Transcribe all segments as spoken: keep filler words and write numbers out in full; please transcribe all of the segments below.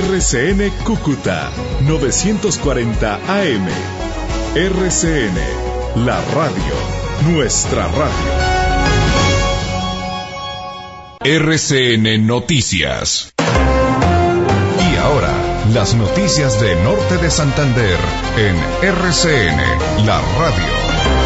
R C N Cúcuta novecientos cuarenta A M. R C N, la radio, nuestra radio. R C N Noticias. Y ahora, las noticias de Norte de Santander en R C N, la radio.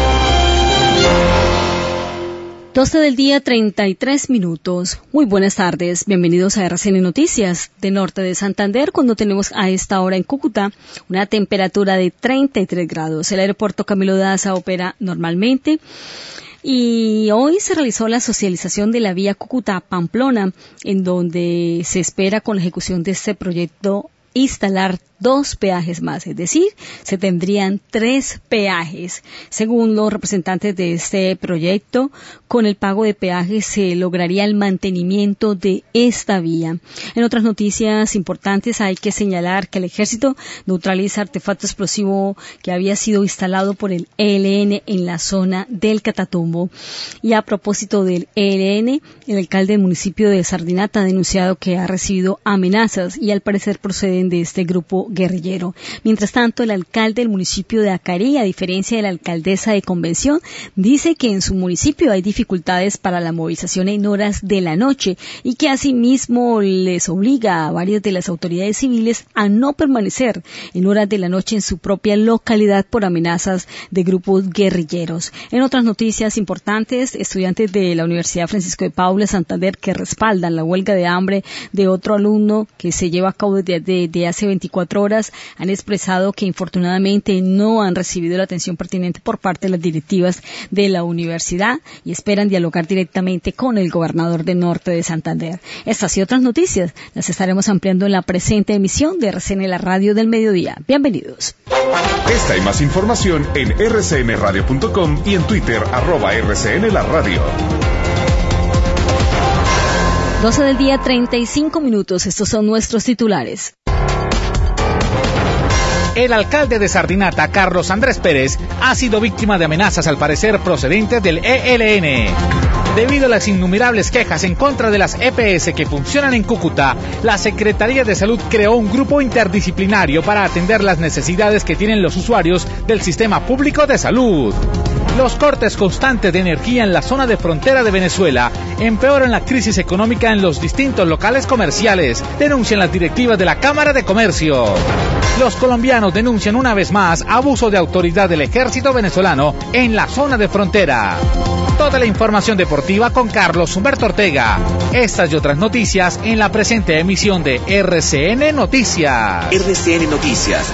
doce del día, treinta y tres minutos. Muy buenas tardes. Bienvenidos a R C N Noticias de Norte de Santander, cuando tenemos a esta hora en Cúcuta una temperatura de treinta y tres grados. El aeropuerto Camilo Daza opera normalmente. Y hoy se realizó la socialización de la vía Cúcuta-Pamplona, en donde se espera con la ejecución de este proyecto instalar dos peajes más, es decir, se tendrían tres peajes. Según los representantes de este proyecto, con el pago de peajes se lograría el mantenimiento de esta vía. En otras noticias importantes hay que señalar que el ejército neutraliza artefacto explosivo que había sido instalado por el E L N en la zona del Catatumbo. Y a propósito del E L N, el alcalde del municipio de Sardinata ha denunciado que ha recibido amenazas y al parecer proceden de este grupo guerrillero. Mientras tanto, el alcalde del municipio de Acarí, a diferencia de la alcaldesa de Convención, dice que en su municipio hay dificultades para la movilización en horas de la noche y que asimismo les obliga a varias de las autoridades civiles a no permanecer en horas de la noche en su propia localidad por amenazas de grupos guerrilleros. En otras noticias importantes, estudiantes de la Universidad Francisco de Paula Santander que respaldan la huelga de hambre de otro alumno que se lleva a cabo desde de, de hace veinticuatro horas han expresado que infortunadamente no han recibido la atención pertinente por parte de las directivas de la universidad y esperan dialogar directamente con el gobernador de Norte de Santander. Estas y otras noticias las estaremos ampliando en la presente emisión de R C N, la radio del mediodía. Bienvenidos. Esta y más información en r c n radio punto com y en Twitter, arroba R C N la radio. doce del día, treinta y cinco minutos. Estos son nuestros titulares. El alcalde de Sardinata, Carlos Andrés Pérez, ha sido víctima de amenazas al parecer procedentes del E L N. Debido a las innumerables quejas en contra de las E P S que funcionan en Cúcuta, la Secretaría de Salud creó un grupo interdisciplinario para atender las necesidades que tienen los usuarios del sistema público de salud. Los cortes constantes de energía en la zona de frontera de Venezuela empeoran la crisis económica en los distintos locales comerciales, denuncian las directivas de la Cámara de Comercio. Los colombianos denuncian una vez más abuso de autoridad del ejército venezolano en la zona de frontera. Toda la información deportiva con Carlos Humberto Ortega. Estas y otras noticias en la presente emisión de R C N Noticias. R C N Noticias.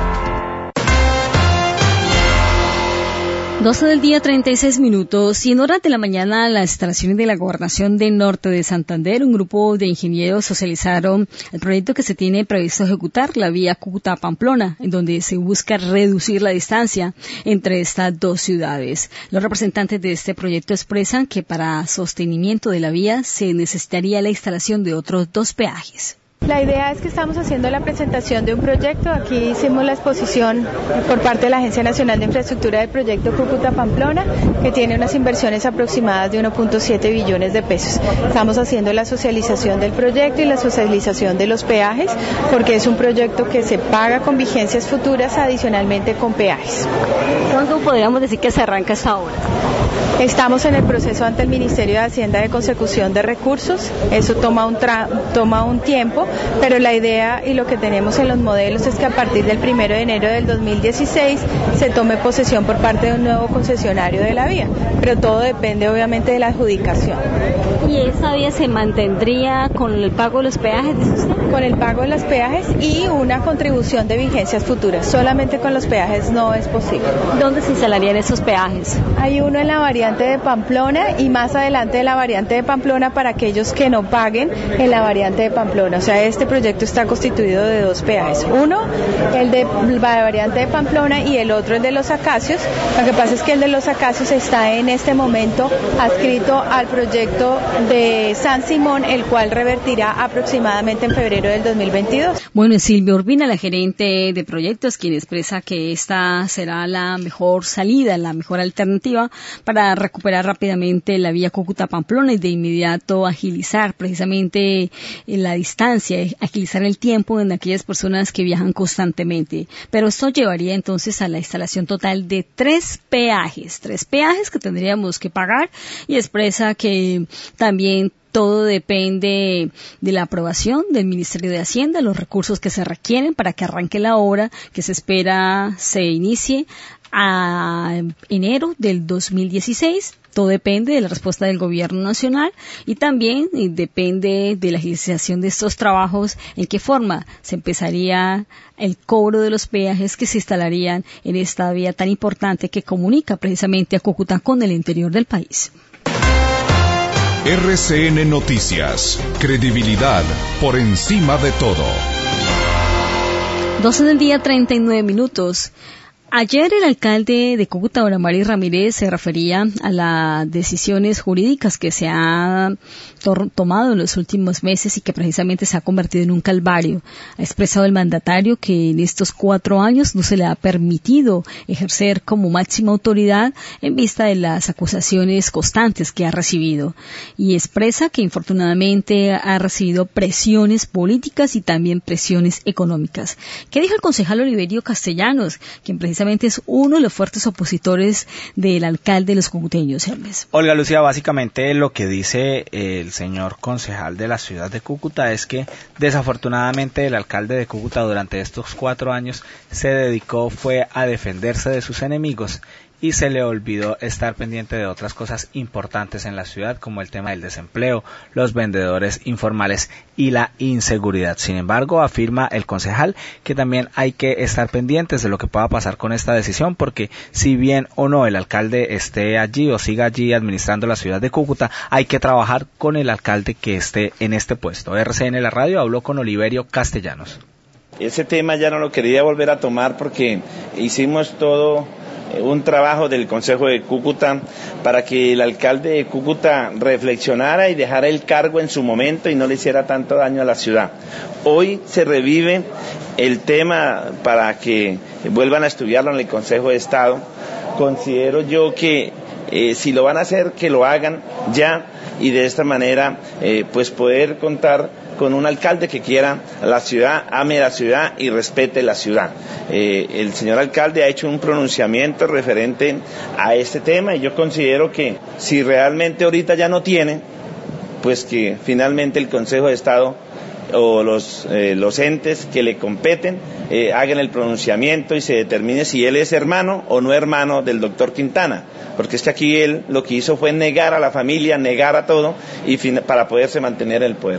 doce del día, treinta y seis minutos, y en horas de la mañana las instalaciones de la Gobernación de Norte de Santander, un grupo de ingenieros socializaron el proyecto que se tiene previsto ejecutar, la vía Cúcuta-Pamplona, en donde se busca reducir la distancia entre estas dos ciudades. Los representantes de este proyecto expresan que para sostenimiento de la vía se necesitaría la instalación de otros dos peajes. La idea es que estamos haciendo la presentación de un proyecto. Aquí hicimos la exposición por parte de la Agencia Nacional de Infraestructura del proyecto Cúcuta-Pamplona, que tiene unas inversiones aproximadas de uno punto siete billones de pesos. Estamos haciendo la socialización del proyecto y la socialización de los peajes, porque es un proyecto que se paga con vigencias futuras, adicionalmente con peajes. ¿Cuándo podríamos decir que se arranca esta obra? Estamos en el proceso ante el Ministerio de Hacienda de consecución de recursos. Eso toma un, tra- toma un tiempo, pero la idea y lo que tenemos en los modelos es que a partir del primero de enero del dos mil dieciséis se tome posesión por parte de un nuevo concesionario de la vía, pero todo depende obviamente de la adjudicación. ¿Y esa vía se mantendría con el pago de los peajes, dice usted? Con el pago de los peajes y una contribución de vigencias futuras. Solamente con los peajes no es posible. ¿Dónde se instalarían esos peajes? Hay uno en la variante de Pamplona y más adelante de la variante de Pamplona para aquellos que no paguen en la variante de Pamplona. O sea, este proyecto está constituido de dos peajes. Uno, el de la variante de Pamplona, y el otro, el de Los Acacios. Lo que pasa es que el de Los Acacios está en este momento adscrito al proyecto de San Simón, el cual revertirá aproximadamente en febrero del dos mil veintidós. Bueno, Silvia Urbina, la gerente de proyectos, quien expresa que esta será la mejor salida, la mejor alternativa para busca recuperar rápidamente la vía Cúcuta-Pamplona y de inmediato agilizar precisamente la distancia, agilizar el tiempo en aquellas personas que viajan constantemente. Pero esto llevaría entonces a la instalación total de tres peajes, tres peajes que tendríamos que pagar, y expresa que también todo depende de la aprobación del Ministerio de Hacienda, los recursos que se requieren para que arranque la obra, que se espera se inicie a enero del dos mil dieciséis. Todo depende de la respuesta del Gobierno Nacional y también depende de la agilización de estos trabajos, en qué forma se empezaría el cobro de los peajes que se instalarían en esta vía tan importante que comunica precisamente a Cúcuta con el interior del país. R C N Noticias, credibilidad por encima de todo. doce del día, treinta y nueve minutos. Ayer el alcalde de Cúcuta, don Amari Ramírez, se refería a las decisiones jurídicas que se han to- tomado en los últimos meses y que precisamente se ha convertido en un calvario. Ha expresado el mandatario que en estos cuatro años no se le ha permitido ejercer como máxima autoridad en vista de las acusaciones constantes que ha recibido. Y expresa que infortunadamente ha recibido presiones políticas y también presiones económicas. ¿Qué dijo el concejal Oliverio Castellanos, quien precisamente es uno de los fuertes opositores del alcalde de los cucuteños, Hermes? Olga Lucía, básicamente lo que dice el señor concejal de la ciudad de Cúcuta es que desafortunadamente el alcalde de Cúcuta durante estos cuatro años se dedicó fue a defenderse de sus enemigos y se le olvidó estar pendiente de otras cosas importantes en la ciudad, como el tema del desempleo, los vendedores informales y la inseguridad. Sin embargo, afirma el concejal que también hay que estar pendientes de lo que pueda pasar con esta decisión, porque si bien o no el alcalde esté allí o siga allí administrando la ciudad de Cúcuta, hay que trabajar con el alcalde que esté en este puesto. R C N La Radio habló con Oliverio Castellanos. Ese tema ya no lo quería volver a tomar porque hicimos todo un trabajo del Consejo de Cúcuta para que el alcalde de Cúcuta reflexionara y dejara el cargo en su momento y no le hiciera tanto daño a la ciudad. Hoy se revive el tema para que vuelvan a estudiarlo en el Consejo de Estado. Considero yo que eh, si lo van a hacer, que lo hagan ya y de esta manera eh, pues poder contar con un alcalde que quiera la ciudad, ame la ciudad y respete la ciudad. Eh, el señor alcalde ha hecho un pronunciamiento referente a este tema y yo considero que si realmente ahorita ya no tiene, pues que finalmente el Consejo de Estado o los, eh, los entes que le competen eh, hagan el pronunciamiento y se determine si él es hermano o no hermano del doctor Quintana, porque es que aquí él lo que hizo fue negar a la familia, negar a todo y fin, para poderse mantener en el poder.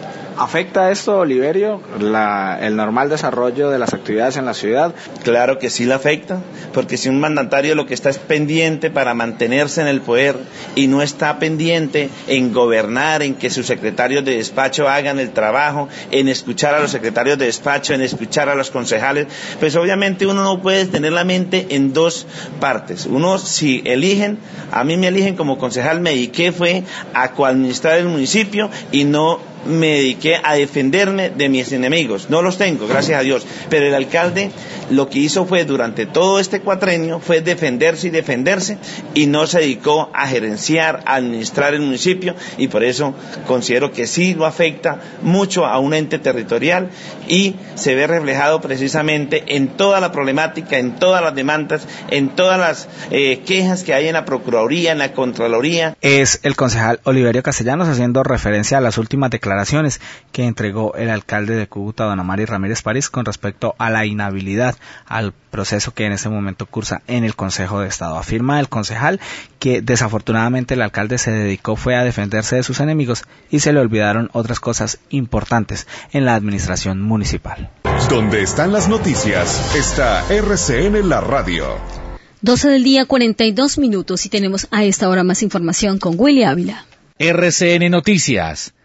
¿Afecta esto, Oliverio, la, el normal desarrollo de las actividades en la ciudad? Claro que sí la afecta, porque si un mandatario lo que está es pendiente para mantenerse en el poder y no está pendiente en gobernar, en que sus secretarios de despacho hagan el trabajo, en escuchar a los secretarios de despacho, en escuchar a los concejales, pues obviamente uno no puede tener la mente en dos partes. Uno, si eligen, a mí me eligen como concejal, me dediqué fue a coadministrar el municipio y no me dediqué a defenderme de mis enemigos. No los tengo, gracias a Dios, pero el alcalde lo que hizo fue durante todo este cuatrenio fue defenderse y defenderse y no se dedicó a gerenciar, a administrar el municipio y por eso considero que sí lo afecta mucho a un ente territorial y se ve reflejado precisamente en toda la problemática, en todas las demandas, en todas las eh, quejas que hay en la Procuraduría, en la Contraloría. Es el concejal Oliverio Castellanos haciendo referencia a las últimas declaraciones que entregó el alcalde de Cúcuta, don Amari Ramírez París, con respecto a la inhabilidad al proceso que en este momento cursa en el Consejo de Estado. Afirma el concejal que desafortunadamente el alcalde se dedicó fue a defenderse de sus enemigos y se le olvidaron otras cosas importantes en la administración municipal. Donde están las noticias, está R C N La Radio. doce del día, cuarenta y dos minutos y tenemos a esta hora más información con Willy Ávila. R C N Noticias.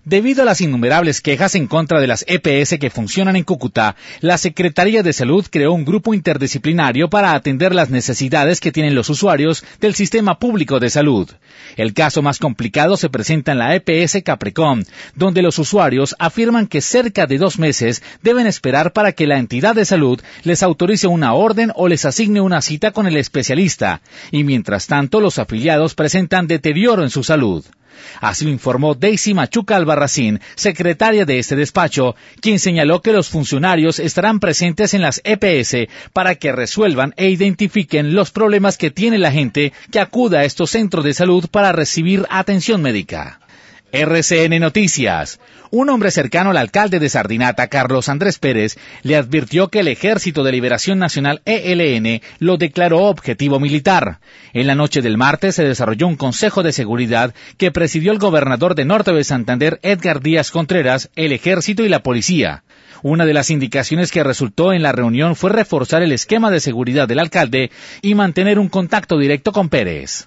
Debido a las innumerables quejas en contra de las E P S que funcionan en Cúcuta, la Secretaría de Salud creó un grupo interdisciplinario para atender las necesidades que tienen los usuarios del sistema público de salud. El caso más complicado se presenta en la E P S Capricorn, donde los usuarios afirman que cerca de dos meses deben esperar para que la entidad de salud les autorice una orden o les asigne una cita con el especialista, y mientras tanto los afiliados presentan deterioro en su salud. Así lo informó Daisy Machuca Albarracín, secretaria de este despacho, quien señaló que los funcionarios estarán presentes en las E P S para que resuelvan e identifiquen los problemas que tiene la gente que acuda a estos centros de salud para recibir atención médica. R C N Noticias. Un hombre cercano al alcalde de Sardinata, Carlos Andrés Pérez, le advirtió que el Ejército de Liberación Nacional E L N lo declaró objetivo militar. En la noche del martes se desarrolló un consejo de seguridad que presidió el gobernador de Norte de Santander, Edgar Díaz Contreras, el Ejército y la Policía. Una de las indicaciones que resultó en la reunión fue reforzar el esquema de seguridad del alcalde y mantener un contacto directo con Pérez.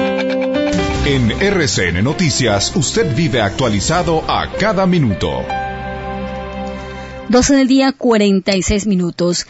En R C N Noticias, usted vive actualizado a cada minuto. doce del día, cuarenta y seis minutos.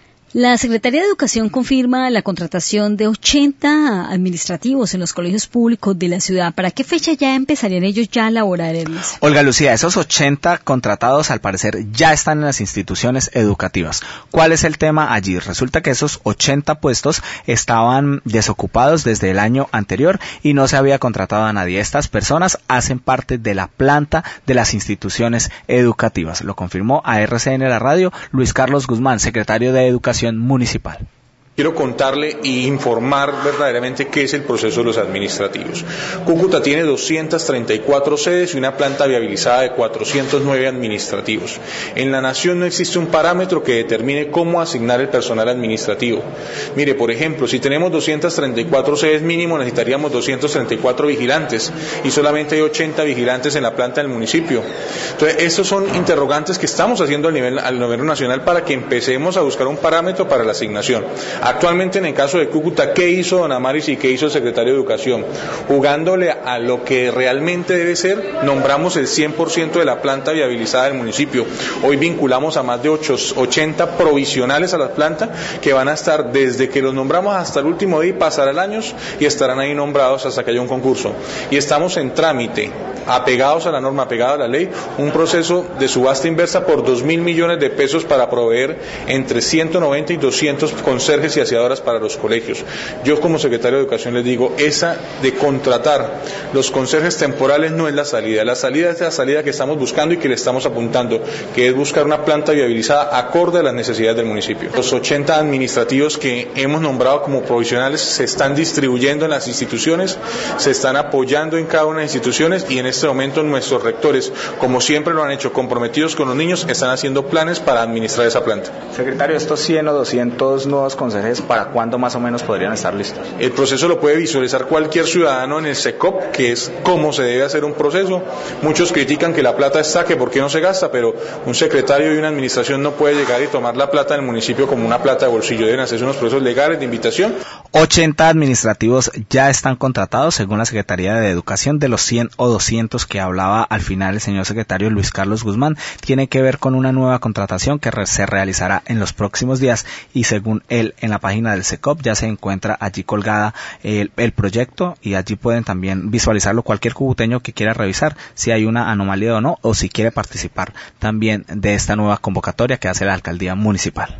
La Secretaría de Educación confirma la contratación de ochenta administrativos en los colegios públicos de la ciudad. ¿Para qué fecha ya empezarían ellos ya a laborar, Hermes? Olga Lucía, esos ochenta contratados al parecer ya están en las instituciones educativas. ¿Cuál es el tema allí? Resulta que esos ochenta puestos estaban desocupados desde el año anterior y no se había contratado a nadie. Estas personas hacen parte de la planta de las instituciones educativas. Lo confirmó a R C N La Radio Luis Carlos Guzmán, secretario de Educación Municipal. Quiero contarle e informar verdaderamente qué es el proceso de los administrativos. Cúcuta tiene doscientas treinta y cuatro sedes y una planta viabilizada de cuatrocientos nueve administrativos. En la nación no existe un parámetro que determine cómo asignar el personal administrativo. Mire, por ejemplo, si tenemos doscientas treinta y cuatro sedes mínimo, necesitaríamos doscientos treinta y cuatro vigilantes y solamente hay ochenta vigilantes en la planta del municipio. Entonces, estos son interrogantes que estamos haciendo a nivel, al nivel nacional para que empecemos a buscar un parámetro para la asignación. Actualmente, en el caso de Cúcuta, ¿qué hizo don Amaris y qué hizo el secretario de Educación? Jugándole a lo que realmente debe ser, nombramos el cien por ciento de la planta viabilizada del municipio. Hoy vinculamos a más de ochenta provisionales a la planta que van a estar desde que los nombramos hasta el último día y pasará el año y estarán ahí nombrados hasta que haya un concurso. Y estamos en trámite, apegados a la norma, apegados a la ley, un proceso de subasta inversa por dos mil millones de pesos para proveer entre ciento noventa y doscientos conserjes y aseadoras para los colegios. Yo como secretario de Educación les digo, esa de contratar los conserjes temporales no es la salida, la salida es la salida que estamos buscando y que le estamos apuntando, que es buscar una planta viabilizada acorde a las necesidades del municipio. Los ochenta administrativos que hemos nombrado como provisionales se están distribuyendo en las instituciones, se están apoyando en cada una de las instituciones y en este momento nuestros rectores, como siempre lo han hecho, comprometidos con los niños, están haciendo planes para administrar esa planta. Secretario, estos cien o doscientos nuevos conserjes, ¿para cuándo más o menos podrían estar listos? El proceso lo puede visualizar cualquier ciudadano en el SECOP, que es cómo se debe hacer un proceso. Muchos critican que la plata está, que por qué no se gasta, pero un secretario y una administración no puede llegar y tomar la plata del municipio como una plata de bolsillo. Deben hacerse unos procesos legales de invitación. ochenta administrativos ya están contratados según la Secretaría de Educación. De los cien o doscientos que hablaba al final el señor secretario Luis Carlos Guzmán, tiene que ver con una nueva contratación que se realizará en los próximos días y según él en la página del SECOP ya se encuentra allí colgada el, el proyecto y allí pueden también visualizarlo cualquier cucuteño que quiera revisar si hay una anomalía o no, o si quiere participar también de esta nueva convocatoria que hace la alcaldía municipal.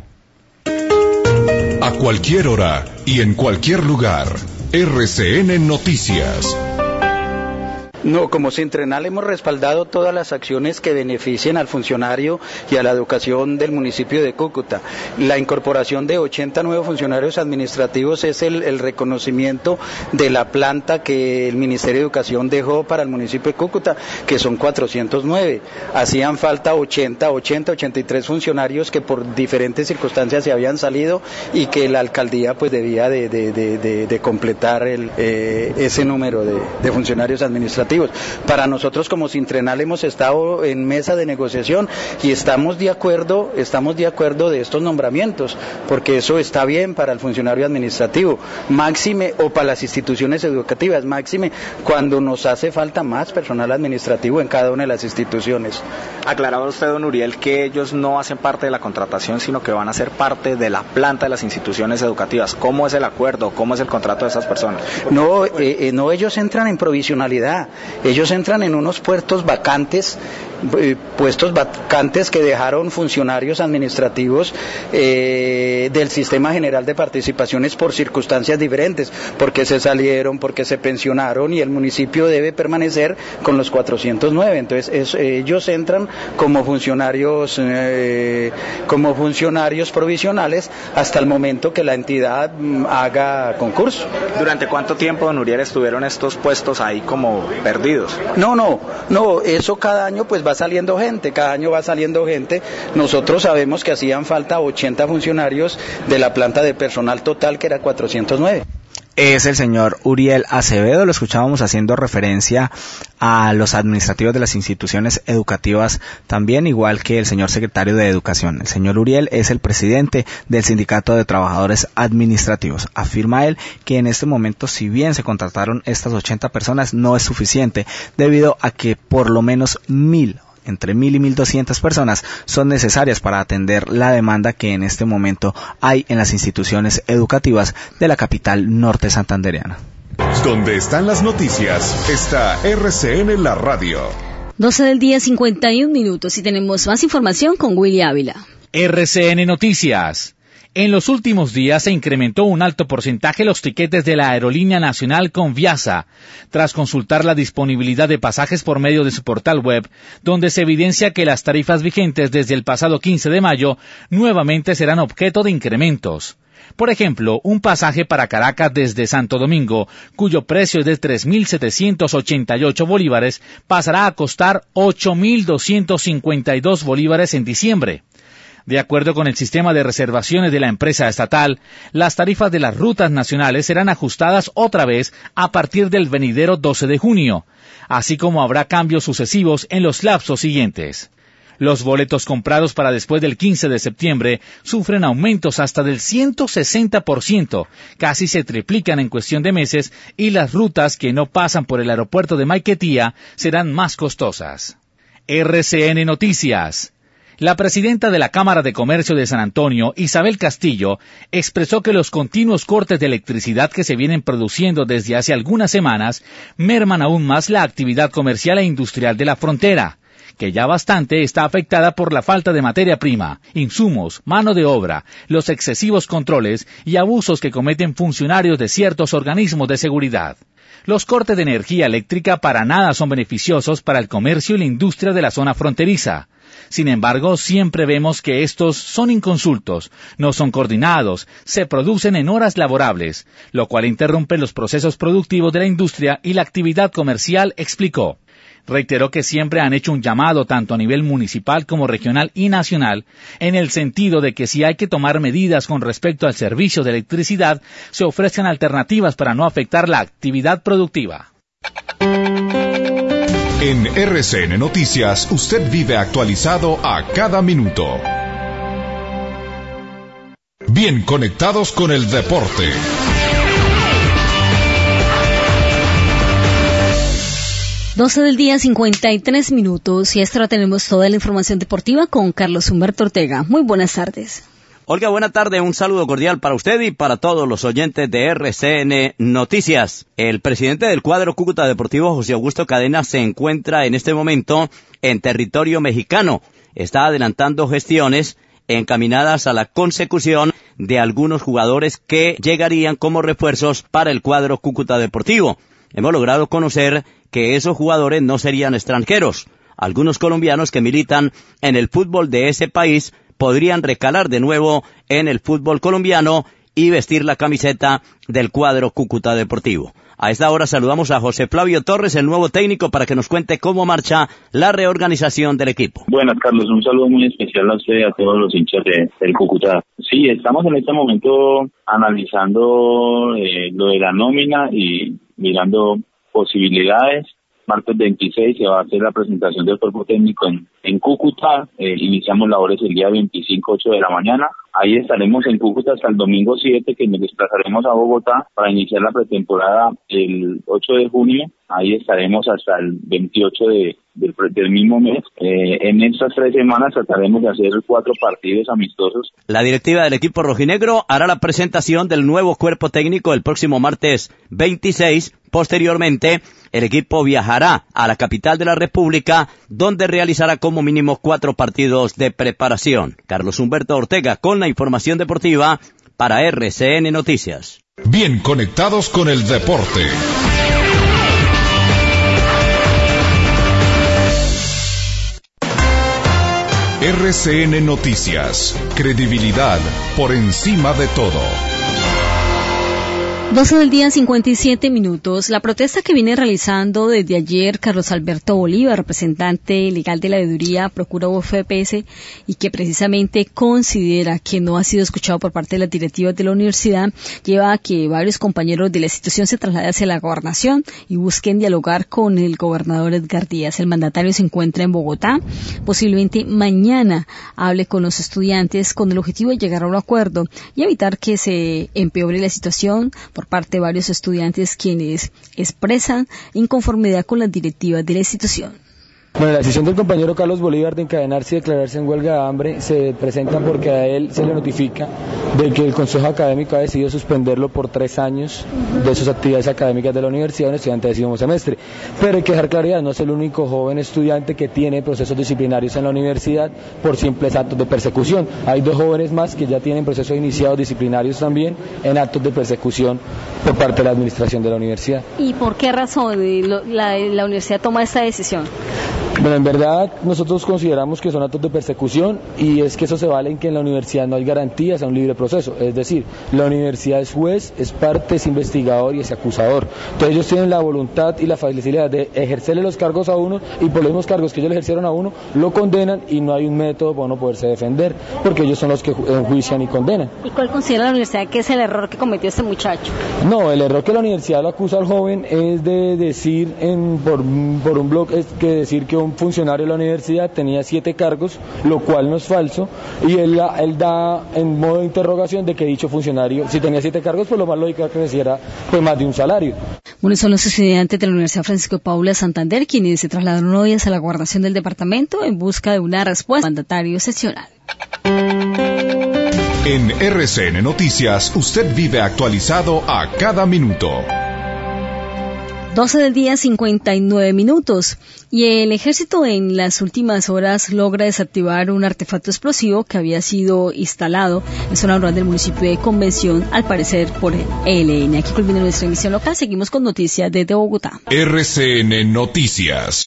A cualquier hora y en cualquier lugar, R C N Noticias. No, como Centrenal hemos respaldado todas las acciones que beneficien al funcionario y a la educación del municipio de Cúcuta. La incorporación de ochenta nuevos funcionarios administrativos es el, el reconocimiento de la planta que el Ministerio de Educación dejó para el municipio de Cúcuta, que son cuatrocientos nueve. Hacían falta ochenta, ochenta, ochenta y tres funcionarios que por diferentes circunstancias se habían salido y que la alcaldía pues debía de, de, de, de, de completar el, eh, ese número de, de funcionarios administrativos. administrativos. Para nosotros como Sintrenal hemos estado en mesa de negociación y estamos de acuerdo, estamos de acuerdo de estos nombramientos, porque eso está bien para el funcionario administrativo, máxime, o para las instituciones educativas, máxime cuando nos hace falta más personal administrativo en cada una de las instituciones. Aclaraba usted, don Uriel, que ellos no hacen parte de la contratación, sino que van a ser parte de la planta de las instituciones educativas. ¿Cómo es el acuerdo? ¿Cómo es el contrato de esas personas? No, eh, eh, no, ellos entran en provisionalidad, ellos entran en unos puestos vacantes, eh, puestos vacantes que dejaron funcionarios administrativos eh, del Sistema General de Participaciones por circunstancias diferentes, porque se salieron, porque se pensionaron, y el municipio debe permanecer con los cuatrocientos nueve. Entonces es, ellos entran como funcionarios eh, como funcionarios provisionales hasta el momento que la entidad mm, haga concurso. ¿Durante cuánto tiempo, don Uriel, estuvieron estos puestos ahí como perdidos? No, no, no, eso cada año pues va saliendo gente, cada año va saliendo gente. Nosotros sabemos que hacían falta ochenta funcionarios de la planta de personal total, que era cuatrocientos nueve. Es el señor Uriel Acevedo, lo escuchábamos haciendo referencia a los administrativos de las instituciones educativas también, igual que el señor secretario de Educación. El señor Uriel es el presidente del Sindicato de Trabajadores Administrativos. Afirma él que en este momento, si bien se contrataron estas ochenta personas, no es suficiente, debido a que por lo menos mil entre mil y mil doscientas personas son necesarias para atender la demanda que en este momento hay en las instituciones educativas de la capital norte santandereana. Donde están las noticias, está R C N La Radio. doce del día, cincuenta y un minutos, y tenemos más información con Willy Ávila. R C N Noticias. En los últimos días se incrementó un alto porcentaje los tiquetes de la aerolínea nacional Conviasa, tras consultar la disponibilidad de pasajes por medio de su portal web, donde se evidencia que las tarifas vigentes desde el pasado quince de mayo nuevamente serán objeto de incrementos. Por ejemplo, un pasaje para Caracas desde Santo Domingo, cuyo precio es de tres mil setecientos ochenta y ocho bolívares, pasará a costar ocho mil doscientos cincuenta y dos bolívares en diciembre. De acuerdo con el sistema de reservaciones de la empresa estatal, las tarifas de las rutas nacionales serán ajustadas otra vez a partir del venidero doce de junio, así como habrá cambios sucesivos en los lapsos siguientes. Los boletos comprados para después del quince de septiembre sufren aumentos hasta del ciento sesenta por ciento, casi se triplican en cuestión de meses, y las rutas que no pasan por el aeropuerto de Maiquetía serán más costosas. R C N Noticias. La presidenta de la Cámara de Comercio de San Antonio, Isabel Castillo, expresó que los continuos cortes de electricidad que se vienen produciendo desde hace algunas semanas merman aún más la actividad comercial e industrial de la frontera, que ya bastante está afectada por la falta de materia prima, insumos, mano de obra, los excesivos controles y abusos que cometen funcionarios de ciertos organismos de seguridad. Los cortes de energía eléctrica para nada son beneficiosos para el comercio y la industria de la zona fronteriza. Sin embargo, siempre vemos que estos son inconsultos, no son coordinados, se producen en horas laborables, lo cual interrumpe los procesos productivos de la industria y la actividad comercial, explicó. Reiteró que siempre han hecho un llamado tanto a nivel municipal como regional y nacional, en el sentido de que si hay que tomar medidas con respecto al servicio de electricidad, se ofrezcan alternativas para no afectar la actividad productiva. En R C N Noticias, usted vive actualizado a cada minuto. Bien conectados con el deporte. doce del día, cincuenta y tres minutos, y ahora tenemos toda la información deportiva con Carlos Humberto Ortega. Muy buenas tardes. Olga, buena tarde, un saludo cordial para usted y para todos los oyentes de R C N Noticias. El presidente del cuadro Cúcuta Deportivo, José Augusto Cadena, se encuentra en este momento en territorio mexicano. Está adelantando gestiones encaminadas a la consecución de algunos jugadores que llegarían como refuerzos para el cuadro Cúcuta Deportivo. Hemos logrado conocer que esos jugadores no serían extranjeros. Algunos colombianos que militan en el fútbol de ese país podrían recalar de nuevo en el fútbol colombiano y vestir la camiseta del cuadro Cúcuta Deportivo. A esta hora saludamos a José Flavio Torres, el nuevo técnico, para que nos cuente cómo marcha la reorganización del equipo. Buenas, Carlos, un saludo muy especial a usted y a todos los hinchas de, del Cúcuta. Sí, estamos en este momento analizando eh, lo de la nómina y mirando posibilidades. martes veintiséis se va a hacer la presentación del cuerpo técnico en, en Cúcuta. Eh, iniciamos labores el día veinticinco, ocho de la mañana. Ahí estaremos en Cúcuta hasta el domingo siete, que nos desplazaremos a Bogotá para iniciar la pretemporada el ocho de junio. Ahí estaremos hasta el veintiocho de, del, del mismo mes. Eh, en estas tres semanas trataremos de hacer cuatro partidos amistosos. La directiva del equipo rojinegro hará la presentación del nuevo cuerpo técnico el próximo martes veintiséis. Posteriormente, el equipo viajará a la capital de la República, donde realizará como mínimo cuatro partidos de preparación. Carlos Humberto Ortega con la información deportiva para R C N Noticias. Bien conectados con el deporte. R C N Noticias, credibilidad por encima de todo. doce del día, cincuenta y siete minutos. La protesta que viene realizando desde ayer Carlos Alberto Bolívar, representante legal de la veeduría Procura U F P S, y que precisamente considera que no ha sido escuchado por parte de las directivas de la universidad, lleva a que varios compañeros de la institución se trasladen hacia la gobernación y busquen dialogar con el gobernador Edgar Díaz. El mandatario se encuentra en Bogotá. Posiblemente mañana hable con los estudiantes con el objetivo de llegar a un acuerdo y evitar que se empeore la situación por parte de varios estudiantes quienes expresan inconformidad con las directivas de la institución. Bueno, la decisión del compañero Carlos Bolívar de encadenarse y declararse en huelga de hambre se presenta porque a él se le notifica de que el Consejo Académico ha decidido suspenderlo por tres años de sus actividades académicas de la universidad, un estudiante de décimo semestre. Pero hay que dejar claridad, no es el único joven estudiante que tiene procesos disciplinarios en la universidad por simples actos de persecución. Hay dos jóvenes más que ya tienen procesos iniciados disciplinarios también en actos de persecución por parte de la administración de la universidad. ¿Y por qué razón la, la universidad toma esta decisión? Bueno, en verdad nosotros consideramos que son actos de persecución y es que eso se vale en que en la universidad no hay garantías a un libre proceso, es decir, la universidad es juez, es parte, es investigador y es acusador. Entonces ellos tienen la voluntad y la facilidad de ejercerle los cargos a uno y por los mismos cargos que ellos le ejercieron a uno, lo condenan y no hay un método para uno poderse defender, porque ellos son los que enjuician y condenan. ¿Y cuál considera la universidad que es el error que cometió este muchacho? No, el error que la universidad lo acusa al joven es de decir en, por, por un blog, es que decir que un funcionario de la universidad tenía siete cargos, lo cual no es falso, y él, él da en modo de interrogación de que dicho funcionario, si tenía siete cargos, pues lo más lógico es que recibiera pues, más de un salario. Bueno, son los estudiantes de la Universidad Francisco de Paula de Santander quienes se trasladaron hoy hacia la gobernación del departamento en busca de una respuesta al mandatario seccional. En R C N Noticias, usted vive actualizado a cada minuto. doce del día, cincuenta y nueve minutos. Y el ejército en las últimas horas logra desactivar un artefacto explosivo que había sido instalado en zona rural del municipio de Convención, al parecer por el E L N. Aquí culmina nuestra emisión local. Seguimos con noticias desde Bogotá. R C N Noticias.